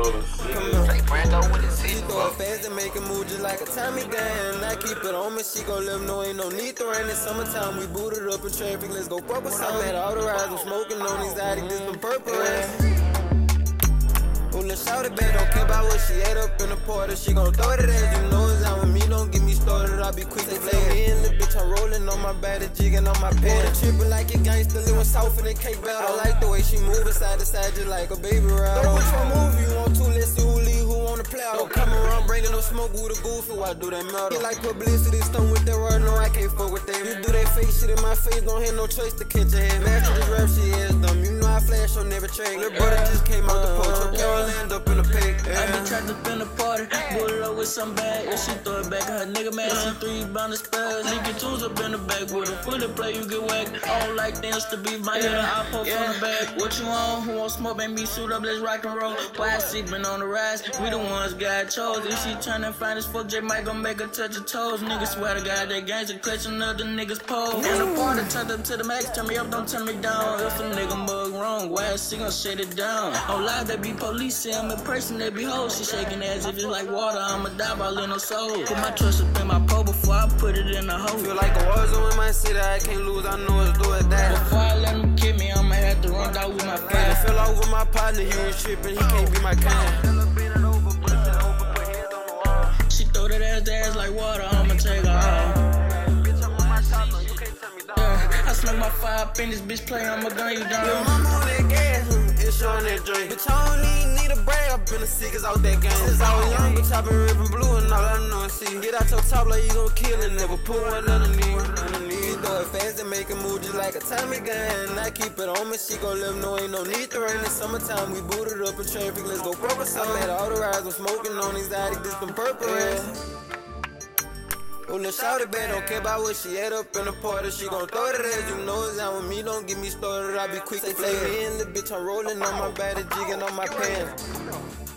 Come on. She throw it fast and make a move just like a Tommy gun. I keep it on me, she gon' let me know ain't no need to rain. It's summertime, we booted up in traffic, let's go fuck with some. I'm at all the rides, I'm smoking on these addict, this some purple ass. Oh, let's shout it back, don't care about what she ate up in the party. She gon' throw it at you know it's out with me, don't get me started. I'll be quick to play me in the bitch, I'm rolling on my body, jigging on my pants. Trippin' like a gangster, living softer than cake batter. I like the way she moving side to side just like a baby ride. Don't which one move you want to, let's see who lead, who wanna play out. Don't come around bringing no smoke with a goofy, why do that matter? Get like publicity, stunt with that word, no I can't fuck with that. You do that fake shit in my face, don't have no choice to catch a head. Master this rap shit ass dumb, you know I flash, I'll never trade. Little brother just came out the poach, okay, land up in the pig. I be trapped up in the party, pull up with some bag, and she throw it back. Her nigga mad, she 3 bound of spells. Nigga twos up in the back with a fully play, you get whacked. I don't like dance to beat my head, I pop on the back. What you want? Who want smoke? Make me suit up, let's rock and roll. Why sleeping on the rise? We the ones God chose. If she tryna find us for J Mike, gon' make her touch her toes. Niggas swear to God, that gangs are clutching up the niggas' pole. In the party, turned up to the max, turn me up, don't turn me down. If a nigga mug wrong, why she gon' shut it down? Don't lie, they be police, say I'm in person, they be hoes. She shaking ass if it's like water, I'ma dive all in her soul. Put my trust up in my pole before I put it in the hole. Feel like a war zone in my city, I can't lose, I know it's do it that. Before I let him kill me, I'ma have to run down with my fire. I fell out with my partner, he was tripping, he can't be my kind. She throw that ass like water, I'ma take her home. I smoke my fire up in this bitch play, I'ma gun you down. Your mama on that gas, it's showing that drink. Bitch, I don't even need a break, I've been the sickest out that game. Since I was young, bitch, I been ripping blue and all I know is see. Get out your top like you gon' kill it, never put one underneath. She throw it fast and make a move just like a Tommy gun. I keep it on me, she gon' let me know ain't no need to rain. It's summertime, we booted up in traffic, let's go fuck with some. I'm at all the rides, I'm smoking on these addicts, this some purple ass. Oh, let's shout it back, don't care about what she ate up in the party. She gon' throw it at you know it's out with me, don't get me started. I be quick to play me in the bitch, I'm rolling on my body, jigging on my pants.